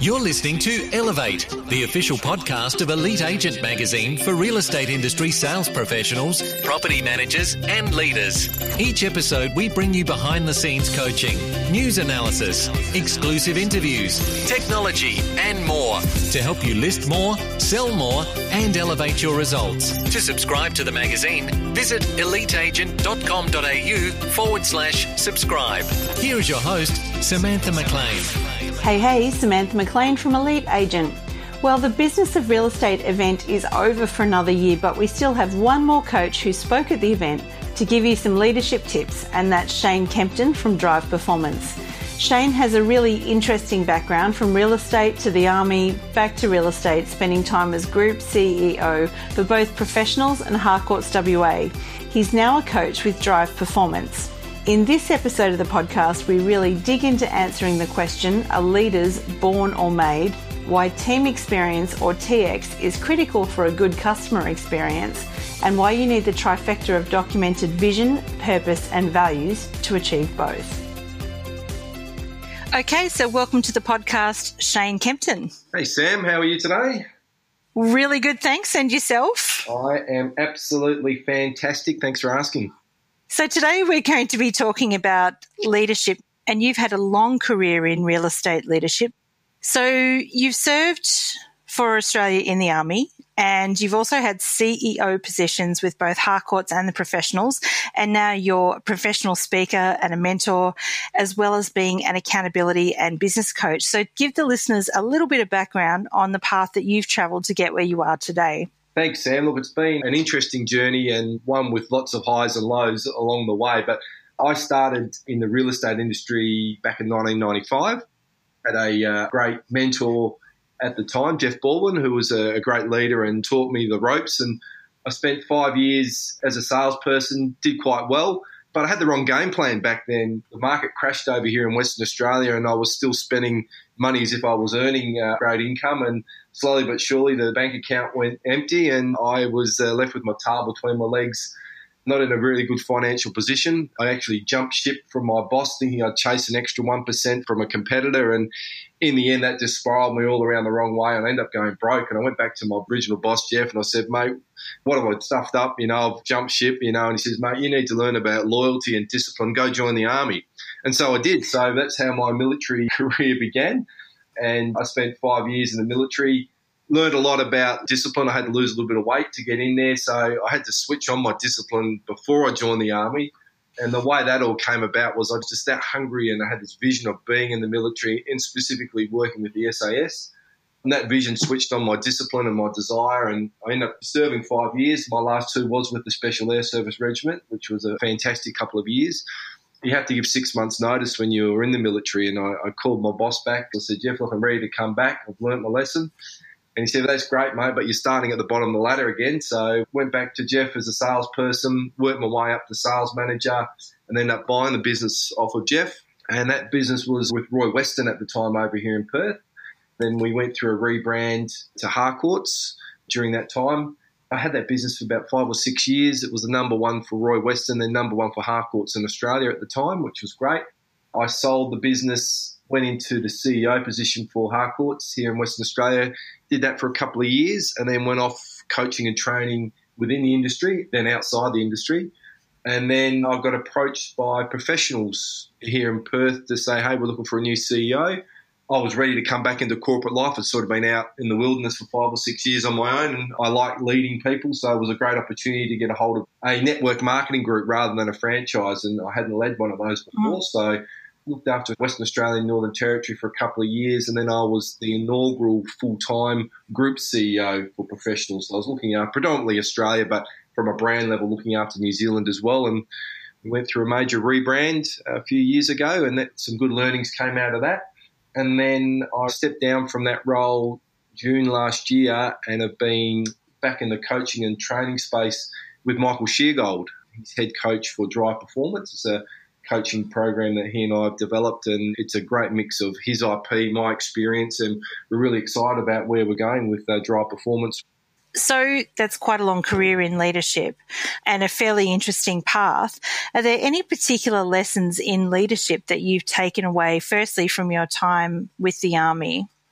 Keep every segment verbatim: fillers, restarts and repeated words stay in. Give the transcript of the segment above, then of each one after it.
You're listening to Elevate, the official podcast of Elite Agent Magazine for real estate industry sales professionals, property managers and leaders. Each episode we bring you behind the scenes coaching, news analysis, exclusive interviews, technology and more to help you list more, sell more and elevate your results. To subscribe to the magazine, visit eliteagent.com.au forward slash subscribe. Here is your host, Samantha McLean. Hey, hey, Samantha McLean from Elite Agent. Well, the Business of Real Estate event is over for another year, but we still have one more coach who spoke at the event to give you some leadership tips, and that's Shane Kempton from Drive Performance. Shane has a really interesting background from real estate to the army, back to real estate, spending time as Group C E O for both Professionals and Harcourts W A. He's now a coach with Drive Performance. In this episode of the podcast, we really dig into answering the question, are leaders born or made? Why team experience or T X is critical for a good customer experience, and why you need the trifecta of documented vision, purpose, and values to achieve both. Okay, so welcome to the podcast, Shane Kempton. Hey Sam, how are you today? Really good, thanks. And yourself? I am absolutely fantastic. Thanks for asking. So today we're going to be talking about leadership, and you've had a long career in real estate leadership. So you've served for Australia in the Army, and you've also had C E O positions with both Harcourts and the Professionals, and now you're a professional speaker and a mentor, as well as being an accountability and business coach. So give the listeners a little bit of background on the path that you've travelled to get where you are today. Thanks, Sam. Look, it's been an interesting journey and one with lots of highs and lows along the way. But I started in the real estate industry back in nineteen ninety-five. Had a uh, great mentor at the time, Jeff Baldwin, who was a, a great leader and taught me the ropes. And I spent five years as a salesperson, did quite well, but I had the wrong game plan back then. The market crashed over here in Western Australia and I was still spending money as if I was earning uh, great income, and slowly but surely the bank account went empty and I was uh, left with my tail between my legs, not in a really good financial position. I actually jumped ship from my boss thinking I'd chase an extra one percent from a competitor, and in the end that just spiraled me all around the wrong way and I ended up going broke. And I went back to my original boss, Jeff, and I said, mate, what have I stuffed up? You know, I've jumped ship, you know, and he says, mate, you need to learn about loyalty and discipline. Go join the Army. And so I did. So that's how my military career began. And I spent five years in the military, learned a lot about discipline. I had to lose a little bit of weight to get in there. So I had to switch on my discipline before I joined the Army. And the way that all came about was I was just that hungry and I had this vision of being in the military and specifically working with the S A S. And that vision switched on my discipline and my desire, and I ended up serving five years. My last two was with the Special Air Service Regiment, which was a fantastic couple of years. You have to give six months' notice when you're in the military, and I, I called my boss back. I said, Jeff, look, I'm ready to come back. I've learnt my lesson. And he said, well, that's great, mate, but you're starting at the bottom of the ladder again. So went back to Jeff as a salesperson, worked my way up to sales manager, and ended up buying the business off of Jeff. And that business was with Roy Weston at the time over here in Perth. Then we went through a rebrand to Harcourts during that time. I had that business for about five or six years. It was the number one for Roy Weston, then number one for Harcourts in Australia at the time, which was great. I sold the business, went into the C E O position for Harcourts here in Western Australia, did that for a couple of years, and then went off coaching and training within the industry, then outside the industry. And then I got approached by Professionals here in Perth to say, hey, we're looking for a new C E O. I was ready to come back into corporate life. I'd sort of been out in the wilderness for five or six years on my own, and I like leading people, so it was a great opportunity to get a hold of a network marketing group rather than a franchise, and I hadn't led one of those before. Mm. So looked after Western Australia and Northern Territory for a couple of years, and then I was the inaugural full-time group C E O for Professionals. So I was looking after predominantly Australia, but from a brand level, looking after New Zealand as well. And we went through a major rebrand a few years ago, and that, some good learnings came out of that. And then I stepped down from that role June last year and have been back in the coaching and training space with Michael Sheargold. He's head coach for Drive Performance. It's a coaching program that he and I have developed, and it's a great mix of his I P, my experience, and we're really excited about where we're going with uh, Drive Performance. So that's quite a long career in leadership and a fairly interesting path. Are there any particular lessons in leadership that you've taken away, firstly, from your time with the Army?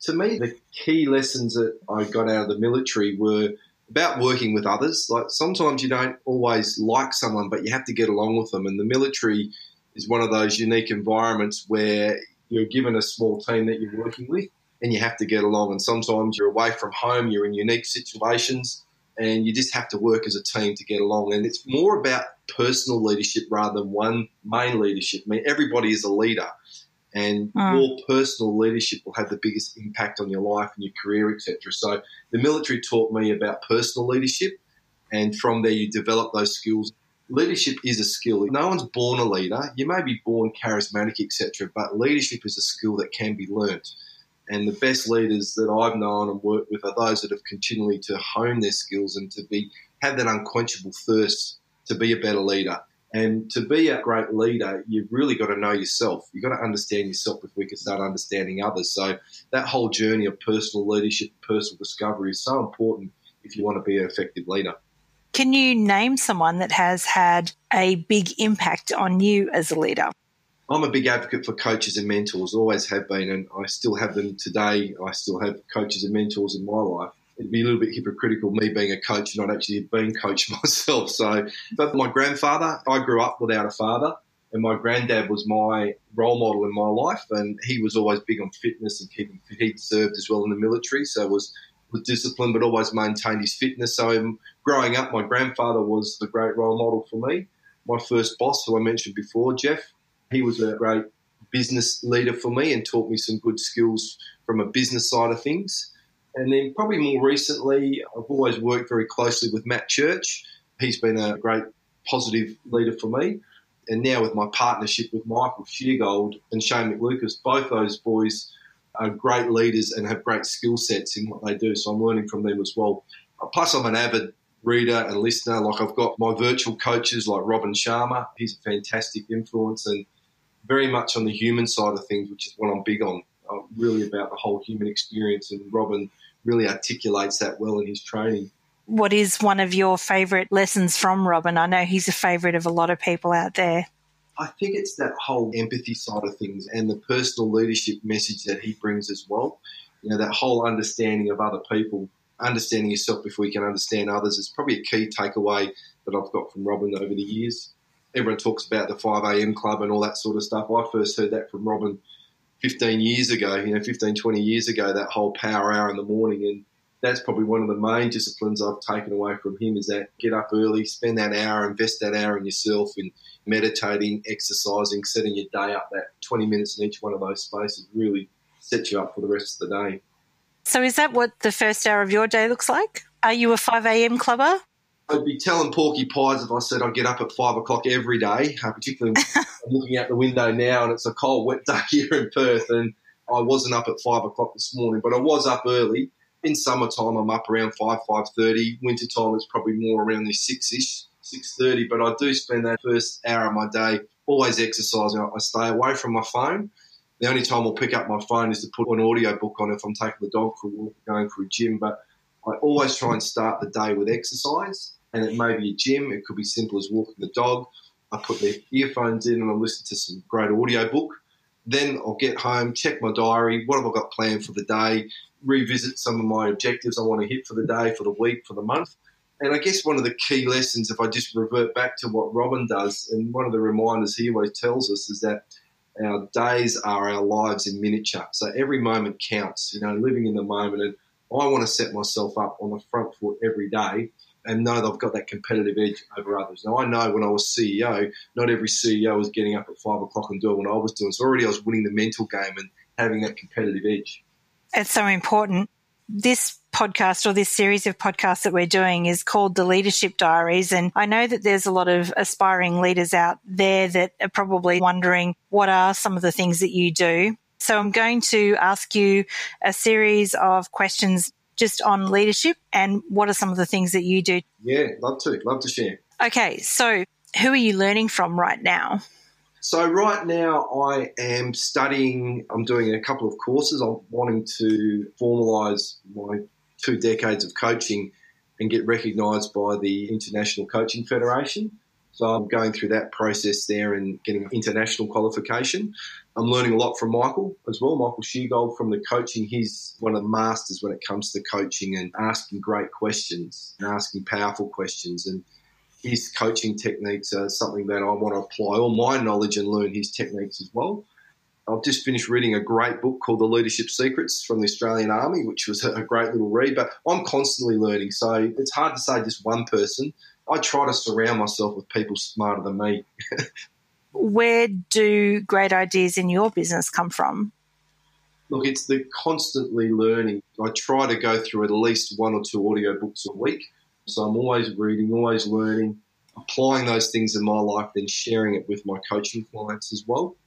To me, the key lessons that I got out of the military were about working with others. Like sometimes you don't always like someone, but you have to get along with them. And the military is one of those unique environments where you're given a small team that you're working with and you have to get along. And sometimes you're away from home, you're in unique situations, and you just have to work as a team to get along. And it's more about personal leadership rather than one main leadership. I mean, everybody is a leader, and mm. your personal leadership will have the biggest impact on your life and your career, et cetera. So the military taught me about personal leadership, and from there you develop those skills. Leadership is a skill. No one's born a leader. You may be born charismatic, et cetera, but leadership is a skill that can be learnt. And the best leaders that I've known and worked with are those that have continually to hone their skills and to be have that unquenchable thirst to be a better leader. And to be a great leader, you've really got to know yourself. You've got to understand yourself if we can start understanding others. So that whole journey of personal leadership, personal discovery is so important if you want to be an effective leader. Can you name someone that has had a big impact on you as a leader? I'm a big advocate for coaches and mentors, always have been, and I still have them today. I still have coaches and mentors in my life. It'd be a little bit hypocritical, me being a coach, not actually being coached myself. So, but my grandfather, I grew up without a father, and my granddad was my role model in my life, and he was always big on fitness and keeping fit. He'd served as well in the military, so was was disciplined, but always maintained his fitness. So um, growing up, my grandfather was the great role model for me. My first boss, who I mentioned before, Jeff, he was a great business leader for me and taught me some good skills from a business side of things. And then probably more recently, I've always worked very closely with Matt Church. He's been a great positive leader for me. And now with my partnership with Michael Sheargold and Shane McLucas, both those boys are great leaders and have great skill sets in what they do. So I'm learning from them as well. Plus, I'm an avid reader and listener. Like I've got my virtual coaches like Robin Sharma. He's a fantastic influence and very much on the human side of things, which is what I'm big on. I'm really about the whole human experience, and Robin really articulates that well in his training. What is one of your favourite lessons from Robin? I know he's a favourite of a lot of people out there. I think it's that whole empathy side of things and the personal leadership message that he brings as well. You know, that whole understanding of other people, understanding yourself before you can understand others is probably a key takeaway that I've got from Robin over the years. Everyone talks about the five a.m. club and all that sort of stuff. I first heard that from Robin fifteen years ago, you know, fifteen, twenty years ago, that whole power hour in the morning. And that's probably one of the main disciplines I've taken away from him is that get up early, spend that hour, invest that hour in yourself in meditating, exercising, setting your day up. That twenty minutes in each one of those spaces really sets you up for the rest of the day. So is that what the first hour of your day looks like? Are you a five a.m. clubber? I'd be telling Porky Pies if I said I get up at five o'clock every day, uh, particularly I'm looking out the window now and it's a cold, wet day here in Perth, and I wasn't up at five o'clock this morning, but I was up early. In summertime, I'm up around five, five thirty. Wintertime, it's probably more around the six-ish, six thirty, but I do spend that first hour of my day always exercising. I stay away from my phone. The only time I'll pick up my phone is to put an audio book on if I'm taking the dog for a walk, going for a gym, but I always try and start the day with exercise. And it may be a gym. It could be simple as walking the dog. I put the earphones in and I listen to some great audio book. Then I'll get home, check my diary. What have I got planned for the day? Revisit some of my objectives I want to hit for the day, for the week, for the month. And I guess one of the key lessons, if I just revert back to what Robin does, and one of the reminders he always tells us is that our days are our lives in miniature. So every moment counts, you know, living in the moment. And I want to set myself up on the front foot every day and know that I've got that competitive edge over others. Now, I know when I was C E O, not every C E O was getting up at five o'clock and doing what I was doing. So already I was winning the mental game and having that competitive edge. It's so important. This podcast or this series of podcasts that we're doing is called The Leadership Diaries. And I know that there's a lot of aspiring leaders out there that are probably wondering what are some of the things that you do. So I'm going to ask you a series of questions just on leadership and what are some of the things that you do. Yeah, love to. Love to share. Okay, so who are you learning from right now? So right now I am studying, I'm doing a couple of courses. I'm wanting to formalise my two decades of coaching and get recognised by the International Coaching Federation. So I'm going through that process there and getting an international qualification. I'm learning a lot from Michael as well, Michael Sheargold from the coaching. He's one of the masters when it comes to coaching and asking great questions and asking powerful questions. And his coaching techniques are something that I want to apply all my knowledge and learn his techniques as well. I've just finished reading a great book called The Leadership Secrets from the Australian Army, which was a great little read. But I'm constantly learning, so it's hard to say just one person. I try to surround myself with people smarter than me. Where do great ideas in your business come from? Look, it's the constantly learning. I try to go through at least one or two audio books a week. So I'm always reading, always learning, applying those things in my life, then sharing it with my coaching clients as well.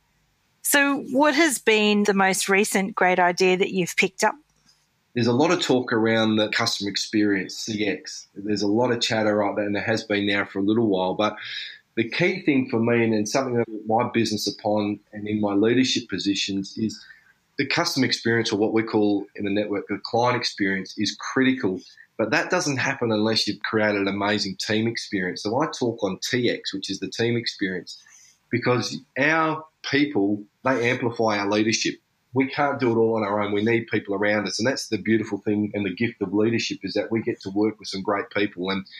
So what has been the most recent great idea that you've picked up? There's a lot of talk around the customer experience, C X. There's a lot of chatter right there, and there has been now for a little while. But the key thing for me, and, and something that my business upon and in my leadership positions, is the customer experience, or what we call in the network the client experience, is critical. But that doesn't happen unless you've created an amazing team experience. So I talk on T X, which is the team experience, because our people, they amplify our leadership. We can't do it all on our own. We need people around us. And that's the beautiful thing and the gift of leadership, is that we get to work with some great people. And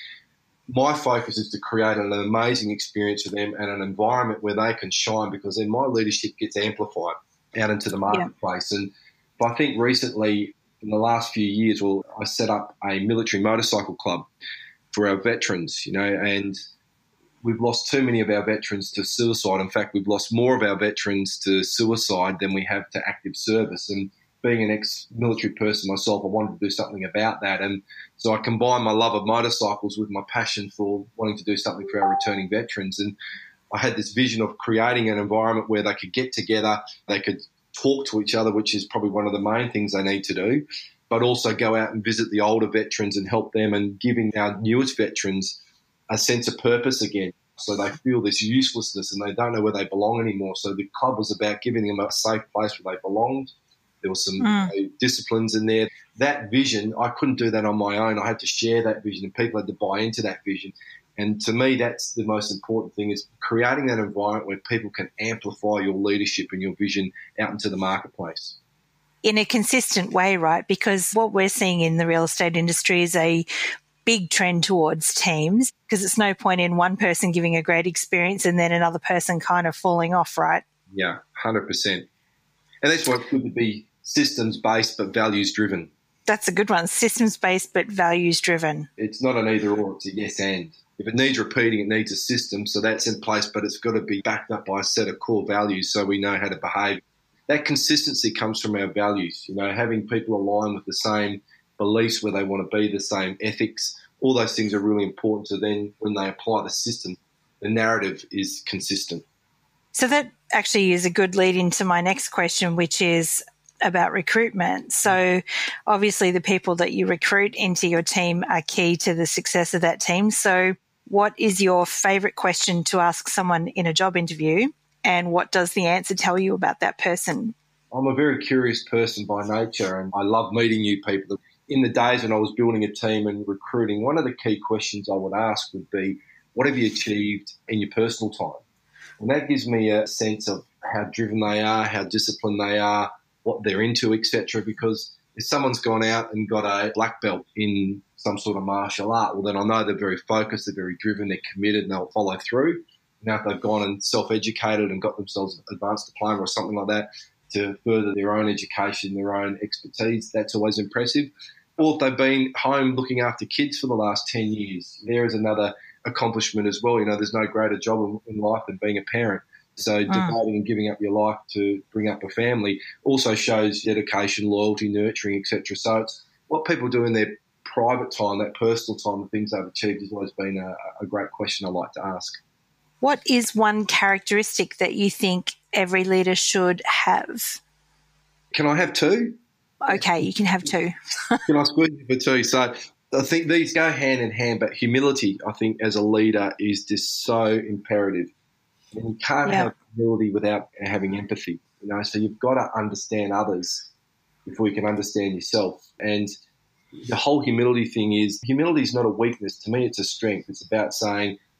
my focus is to create an amazing experience for them and an environment where they can shine, because then my leadership gets amplified out into the marketplace. Yeah. And I think recently, in the last few years, well, I set up a military motorcycle club for our veterans, you know, and we've lost too many of our veterans to suicide. In fact, we've lost more of our veterans to suicide than we have to active service. And being an ex-military person myself, I wanted to do something about that. And so I combined my love of motorcycles with my passion for wanting to do something for our returning veterans. And I had this vision of creating an environment where they could get together, they could talk to each other, which is probably one of the main things they need to do, but also go out and visit the older veterans and help them, and giving our newest veterans a sense of purpose again. So they feel this uselessness and they don't know where they belong anymore. So the club was about giving them a safe place where they belonged. There were some mm. you know, disciplines in there. That vision, I couldn't do that on my own. I had to share that vision, and people had to buy into that vision. And to me, that's the most important thing, is creating that environment where people can amplify your leadership and your vision out into the marketplace. In a consistent way, right? Because what we're seeing in the real estate industry is a big trend towards teams, because it's no point in one person giving a great experience and then another person kind of falling off, right? Yeah, one hundred percent. And that's why it's good to be systems-based but values-driven. That's a good one, systems-based but values-driven. It's not an either or, it's a yes and. If it needs repeating, it needs a system, so that's in place, but it's got to be backed up by a set of core values so we know how to behave. That consistency comes from our values, you know, having people align with the same beliefs, where they want to be, the same ethics. All those things are really important. So then when they apply the system, the narrative is consistent. So that actually is a good lead into my next question, which is about recruitment. So obviously the people that you recruit into your team are key to the success of that team. So what is your favourite question to ask someone in a job interview, and what does the answer tell you about that person? I'm a very curious person by nature, and I love meeting new people. In the days when I was building a team and recruiting, one of the key questions I would ask would be, what have you achieved in your personal time? And that gives me a sense of how driven they are, how disciplined they are, what they're into, et cetera. Because if someone's gone out and got a black belt in some sort of martial art, well, then I know they're very focused, they're very driven, they're committed, and they'll follow through. Now, if they've gone and self-educated and got themselves an advanced diploma or something like that to further their own education, their own expertise, that's always impressive. Or if they've been home looking after kids for the last ten years, there is another accomplishment as well. You know, there's no greater job in life than being a parent. So mm. devoting and giving up your life to bring up a family also shows dedication, loyalty, nurturing, et cetera. So it's what people do in their private time, that personal time, the things they've achieved, has always been a, a great question I like to ask. What is one characteristic that you think every leader should have? Can I have two? Okay, you can have two. Can I squeeze you for two? So I think these go hand in hand, but humility, I think, as a leader is just so imperative. And you can't yeah. have humility without having empathy, you know, so you've got to understand others before you can understand yourself. And the whole humility thing is, humility is not a weakness. To me, it's a strength. It's about saying,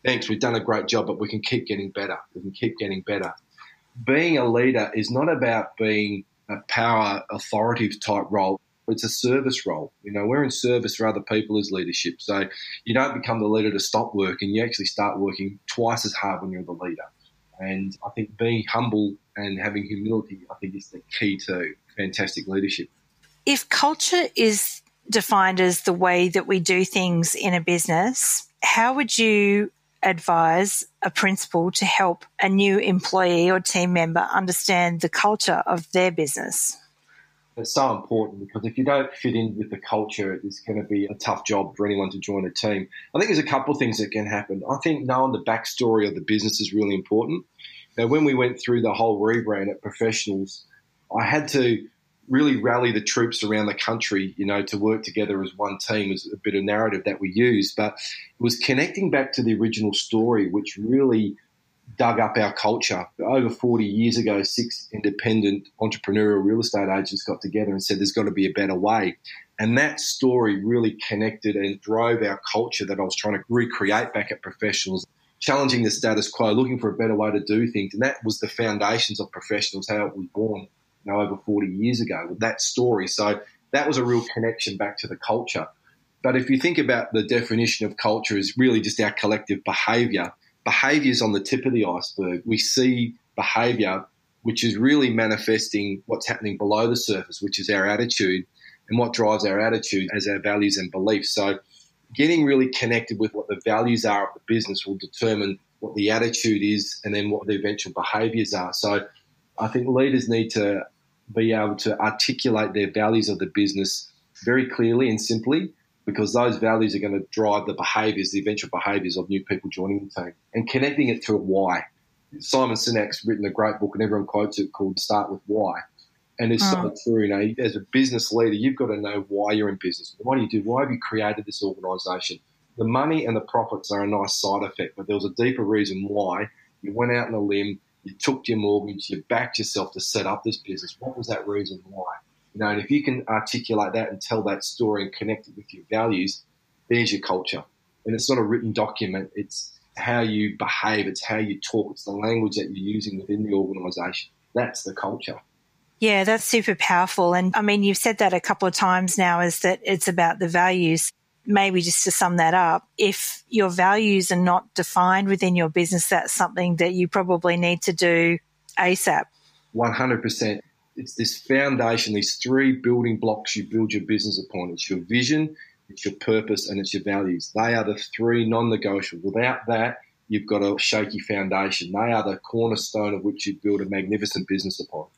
thanks, we've done a great job, but we can keep getting better. We can keep getting better. Being a leader is not about being a power authoritative type role. It's a service role. You know, we're in service for other people as leadership. So you don't become the leader to stop working. You actually start working twice as hard when you're the leader. And I think being humble and having humility, I think, is the key to fantastic leadership. If culture is defined as the way that we do things in a business, how would you advise a principal to help a new employee or team member understand the culture of their business? It's so important, because if you don't fit in with the culture, it's going to be a tough job for anyone to join a team. I think there's a couple of things that can happen. I think knowing the backstory of the business is really important. Now, when we went through the whole rebrand at Professionals, I had to really rally the troops around the country, you know, to work together as one team. Is a bit of narrative that we used, but it was connecting back to the original story, which really dug up our culture. Over forty years ago, six independent entrepreneurial real estate agents got together and said there's got to be a better way. And that story really connected and drove our culture that I was trying to recreate back at Professionals, challenging the status quo, looking for a better way to do things. And that was the foundations of Professionals, how it was born, you know, over forty years ago with that story. So that was a real connection back to the culture. But if you think about the definition of culture is really just our collective behaviour, behaviour is on the tip of the iceberg. We see behaviour, which is really manifesting what's happening below the surface, which is our attitude, and what drives our attitude as our values and beliefs. So getting really connected with what the values are of the business will determine what the attitude is and then what the eventual behaviours are. So I think leaders need to be able to articulate their values of the business very clearly and simply, because those values are going to drive the behaviours, the eventual behaviours of new people joining the team, and connecting it to a why. Simon Sinek's written a great book, and everyone quotes it, called Start With Why. And it's so true, you know, as a business leader, you've got to know why you're in business. What do you do? Why have you created this organisation? The money and the profits are a nice side effect, but there was a deeper reason why you went out on a limb, you took your mortgage, you backed yourself to set up this business. What was that reason why? You know, and if you can articulate that and tell that story and connect it with your values, there's your culture. And it's not a written document. It's how you behave. It's how you talk. It's the language that you're using within the organisation. That's the culture. Yeah, that's super powerful. And I mean, you've said that a couple of times now, is that it's about the values. Maybe just to sum that up, if your values are not defined within your business, that's something that you probably need to do ASAP. one hundred percent. It's this foundation, these three building blocks you build your business upon. It's your vision, it's your purpose, and it's your values. They are the three non-negotiables. Without that, you've got a shaky foundation. They are the cornerstone of which you build a magnificent business upon.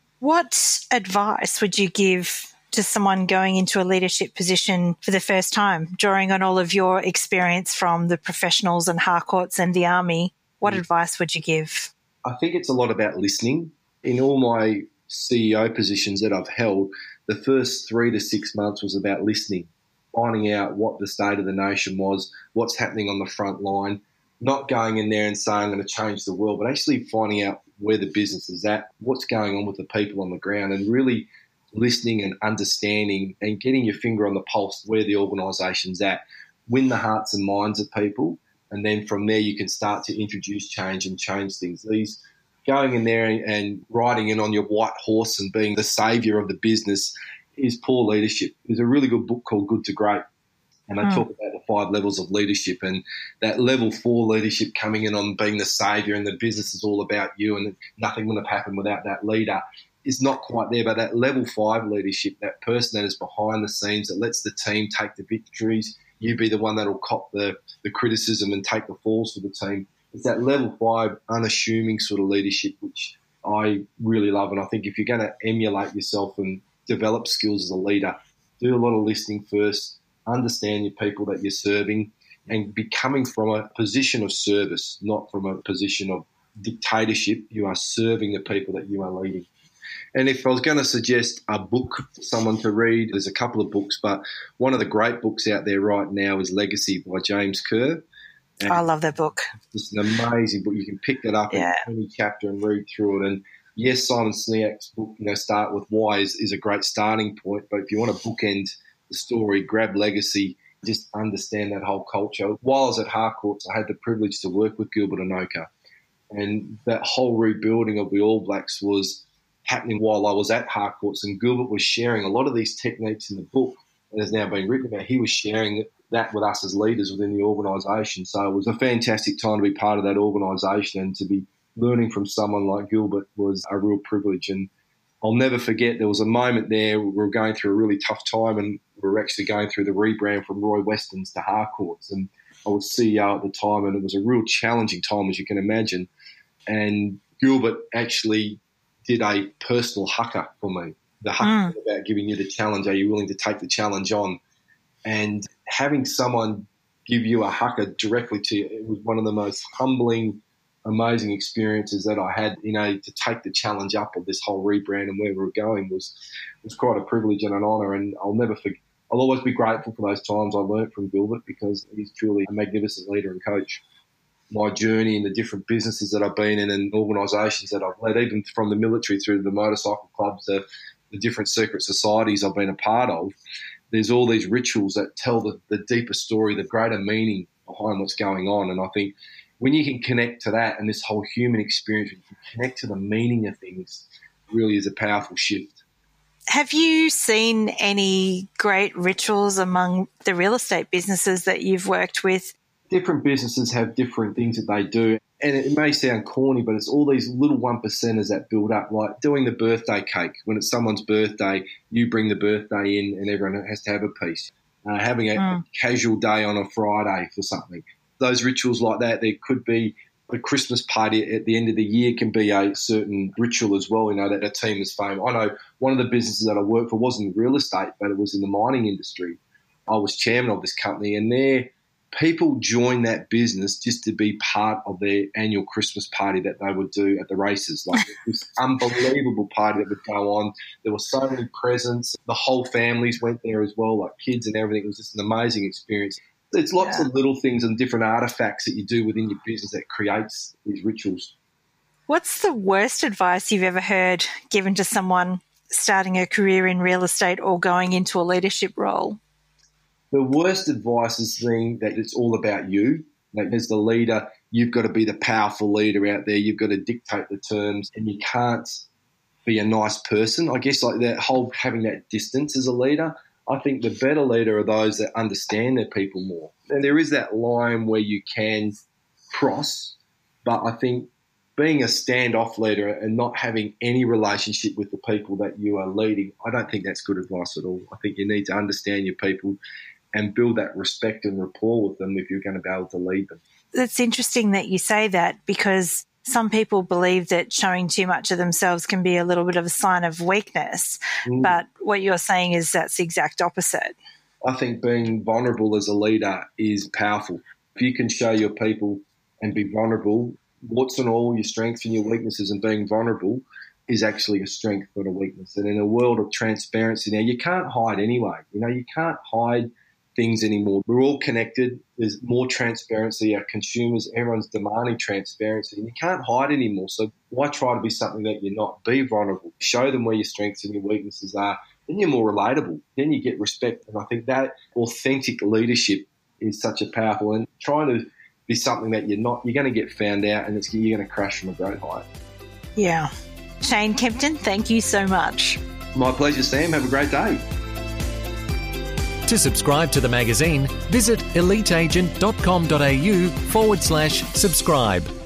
What advice would you give to someone going into a leadership position for the first time, drawing on all of your experience from the Professionals and Harcourts and the Army? What mm. advice would you give? I think it's a lot about listening. In all my C E O positions that I've held, the first three to six months was about listening, finding out what the state of the nation was, what's happening on the front line, not going in there and saying I'm going to change the world, but actually finding out where the business is at, what's going on with the people on the ground, and really listening and understanding and getting your finger on the pulse where the organisation's at, win the hearts and minds of people, and then from there you can start to introduce change and change things. These going in there and, and riding in on your white horse and being the saviour of the business is poor leadership. There's a really good book called Good to Great, and I mm. talk about the five levels of leadership, and that level four leadership coming in on being the saviour and the business is all about you and nothing would have happened without that leader is not quite there. But that level five leadership, that person that is behind the scenes, that lets the team take the victories, you be the one that will cop the, the criticism and take the falls for the team. It's that level five unassuming sort of leadership, which I really love. And I think if you're going to emulate yourself and develop skills as a leader, do a lot of listening first, understand your people that you're serving, and be coming from a position of service, not from a position of dictatorship. You are serving the people that you are leading. And if I was going to suggest a book for someone to read, there's a couple of books, but one of the great books out there right now is Legacy by James Kerr. And I love that book. It's an amazing book. You can pick it up yeah. in any chapter and read through it. And yes, Simon Sinek's book, you know, Start With Why is, is a great starting point. But if you want to bookend the story, grab Legacy just understand that whole culture. While I was at Harcourts, I had the privilege to work with Gilbert Enoka, and that whole rebuilding of the All Blacks was happening while I was at Harcourts, and Gilbert was sharing a lot of these techniques in the book that has now been written about. He was sharing that with us as leaders within the organisation. So it was a fantastic time to be part of that organisation, and to be learning from someone like Gilbert was a real privilege. And I'll never forget, there was a moment there we were going through a really tough time, and we were actually going through the rebrand from Roy Weston's to Harcourts, and I was C E O at the time, and it was a real challenging time, as you can imagine. And Gilbert actually did a personal haka for me. The haka mm. about giving you the challenge. Are you willing to take the challenge on? And having someone give you a haka directly to you, it was one of the most humbling, amazing experiences that I had. You know, to take the challenge up of this whole rebrand and where we were going was was quite a privilege and an honour. And I'll never forget. I'll always be grateful for those times I learnt from Gilbert, because he's truly a magnificent leader and coach. My journey in the different businesses that I've been in and organisations that I've led, even from the military through to the motorcycle clubs, the, the different secret societies I've been a part of, there's all these rituals that tell the, the deeper story, the greater meaning behind what's going on. And I think when you can connect to that and this whole human experience, you can connect to the meaning of things, really is a powerful shift. Have you seen any great rituals among the real estate businesses that you've worked with? Different businesses have different things that they do. And it may sound corny, but it's all these little one percenters that build up, like doing the birthday cake. When it's someone's birthday, you bring the birthday in and everyone has to have a piece. Uh, having a, mm. a casual day on a Friday for something. Those rituals like that, there could be the Christmas party at the end of the year can be a certain ritual as well, you know, that a team is famed. I know one of the businesses that I worked for wasn't in real estate, but it was in the mining industry. I was chairman of this company, and there people joined that business just to be part of their annual Christmas party that they would do at the races. Like this unbelievable party that would go on. There were so many presents. The whole families went there as well, like kids and everything. It was just an amazing experience. There's lots yeah. of little things and different artefacts that you do within your business that creates these rituals. What's the worst advice you've ever heard given to someone starting a career in real estate or going into a leadership role? The worst advice is saying that it's all about you. Like as the leader, you've got to be the powerful leader out there. You've got to dictate the terms, and you can't be a nice person. I guess like that whole having that distance as a leader. I think the better leader are those that understand their people more. And there is that line where you can cross, but I think being a standoff leader and not having any relationship with the people that you are leading, I don't think that's good advice at all. I think you need to understand your people and build that respect and rapport with them if you're going to be able to lead them. It's interesting that you say that, because some people believe that showing too much of themselves can be a little bit of a sign of weakness, mm. but what you're saying is that's the exact opposite. I think being vulnerable as a leader is powerful. If you can show your people and be vulnerable, warts and all, your strengths and your weaknesses, and being vulnerable is actually a strength, not a weakness. And in a world of transparency now, you can't hide anyway. You know, you can't hide things anymore. We're all connected. There's more transparency. Our consumers, everyone's demanding transparency, and you can't hide anymore. So why try to be something that you're not? Be vulnerable. Show them where your strengths and your weaknesses are. Then you're more relatable. Then you get respect. And I think that authentic leadership is such a powerful, and trying to be something that you're not, you're going to get found out, and it's, you're going to crash from a great height. Yeah. Shane Kempton, thank you so much. My pleasure, Sam. Have a great day. To subscribe to the magazine, visit eliteagent.com.au forward slash subscribe.